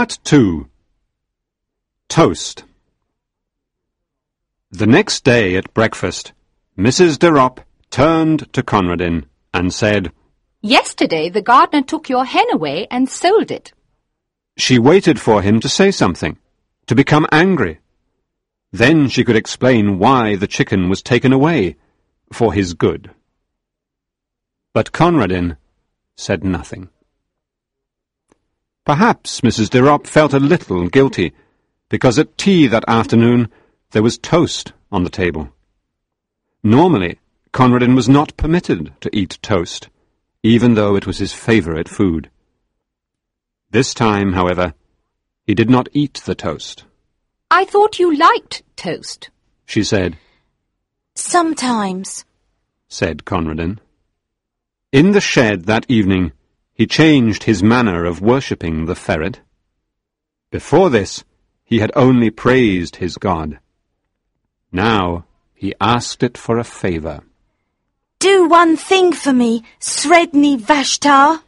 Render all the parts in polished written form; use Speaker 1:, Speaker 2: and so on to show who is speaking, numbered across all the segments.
Speaker 1: Part 2. Toast. The next day at breakfast, Mrs. de Ropp turned to Conradin and said,
Speaker 2: "Yesterday the gardener took your hen away and sold it."
Speaker 1: She waited for him to say something, to become angry. Then she could explain why the chicken was taken away, for his good. But Conradin said nothing. Perhaps Mrs. de Ropp felt a little guilty, because at tea that afternoon there was toast on the table. Normally, Conradin was not permitted to eat toast, even though it was his favourite food. This time, however, he did not eat the toast.
Speaker 2: "I thought you liked toast,"
Speaker 1: she said.
Speaker 3: "Sometimes,"
Speaker 1: said Conradin. In the shed that evening, he changed his manner of worshipping the ferret. Before this, he had only praised his god. Now he asked it for a favour.
Speaker 3: "Do one thing for me, Sredni Vashtar."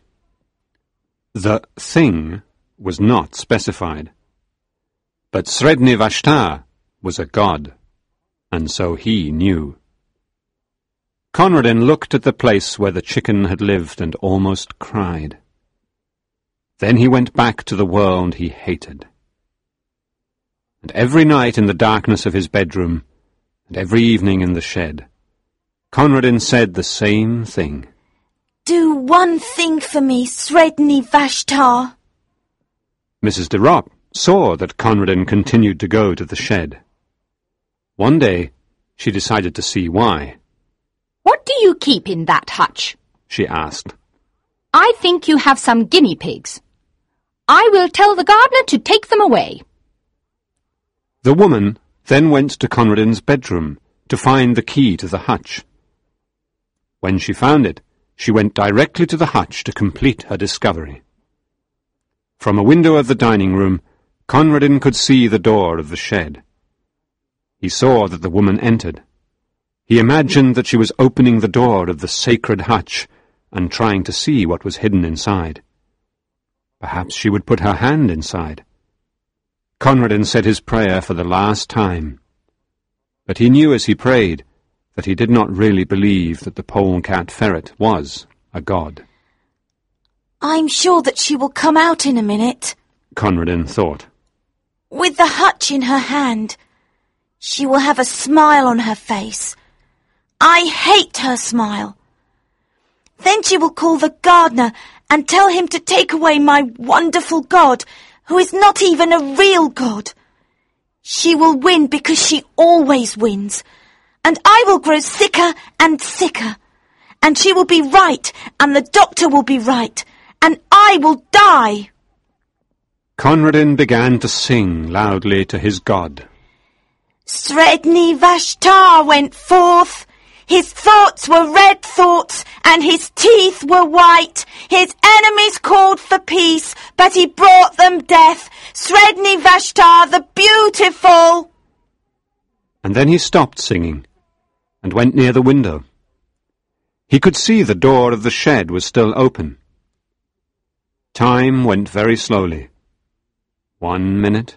Speaker 1: The thing was not specified. But Sredni Vashtar was a god, and so he knew. Conradin looked at the place where the chicken had lived and almost cried. Then he went back to the world he hated. And every night in the darkness of his bedroom, and every evening in the shed, Conradin said the same thing.
Speaker 3: "Do one thing for me, Sredni Vashtar."
Speaker 1: Mrs. de Ropp saw that Conradin continued to go to the shed. One day she decided to see why.
Speaker 2: "What do you keep in that hutch?"
Speaker 1: she asked.
Speaker 2: "I think you have some guinea pigs. I will tell the gardener to take them away."
Speaker 1: The woman then went to Conradin's bedroom to find the key to the hutch. When she found it, she went directly to the hutch to complete her discovery. From a window of the dining room, Conradin could see the door of the shed. He saw that the woman entered. He imagined that she was opening the door of the sacred hutch and trying to see what was hidden inside. Perhaps she would put her hand inside. Conradin said his prayer for the last time. But he knew as he prayed that he did not really believe that the polecat ferret was a god.
Speaker 3: "I'm sure that she will come out in a minute,"
Speaker 1: Conradin thought.
Speaker 3: "with the hutch in her hand. She will have a smile on her face. I hate her smile. Then she will call the gardener and tell him to take away my wonderful god, who is not even a real god. She will win because she always wins, and I will grow sicker and sicker, and she will be right, and the doctor will be right, and I will die."
Speaker 1: Conradin began to sing loudly to his god.
Speaker 3: "Sredni Vashtar went forth. His thoughts were red thoughts, and his teeth were white. His enemies called for peace, but he brought them death. Sredni Vashtar the beautiful."
Speaker 1: And then he stopped singing and went near the window. He could see the door of the shed was still open. Time went very slowly. 1 minute,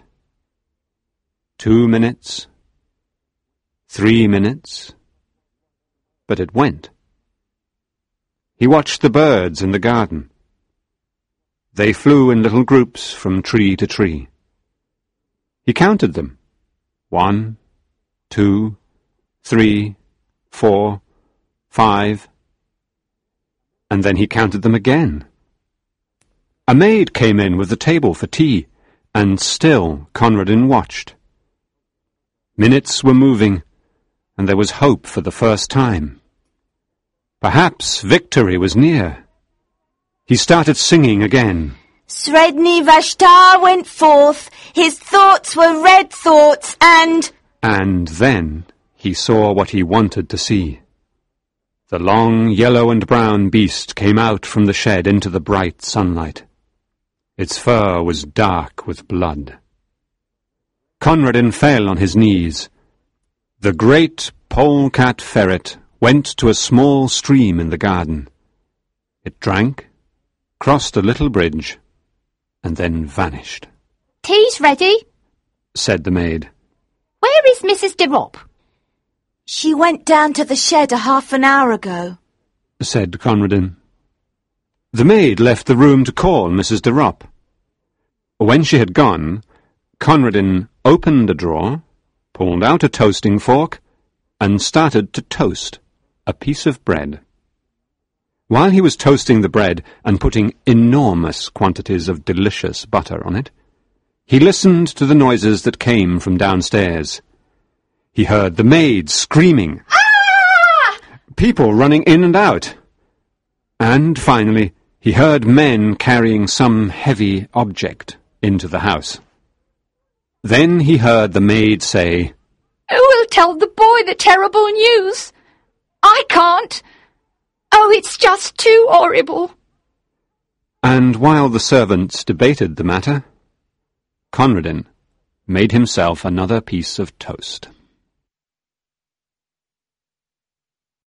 Speaker 1: 2 minutes, 3 minutes, but it went. He watched the birds in the garden. They flew in little groups from tree to tree. He counted them. 1, 2, 3, 4, 5, and then he counted them again. A maid came in with the table for tea, and still Conradin watched. Minutes were moving, and there was hope for the first time. Perhaps victory was near. He started singing again.
Speaker 3: "Sredni Vashtar went forth. His thoughts were red thoughts, and..."
Speaker 1: And then he saw what he wanted to see. The long yellow and brown beast came out from the shed into the bright sunlight. Its fur was dark with blood. Conradin fell on his knees. The great polecat ferret went to a small stream in the garden. It drank, crossed a little bridge, and then vanished.
Speaker 2: Tea's ready,
Speaker 1: said the maid.
Speaker 2: Where is Mrs. de Ropp?
Speaker 3: She went down to the shed a half an hour ago,
Speaker 1: said Conradin. The maid left the room to call Mrs. de Ropp. When she had gone, Conradin opened a drawer, pulled out a toasting fork, and started to toast a piece of bread. While he was toasting the bread and putting enormous quantities of delicious butter on it, he listened to the noises that came from downstairs. He heard the maid screaming,
Speaker 2: Ah!
Speaker 1: people running in and out, and finally he heard men carrying some heavy object into the house. Then he heard the maid say,
Speaker 2: Who will tell the boy the terrible news? I can't. Oh, it's just too horrible.
Speaker 1: And while the servants debated the matter, Conradin made himself another piece of toast.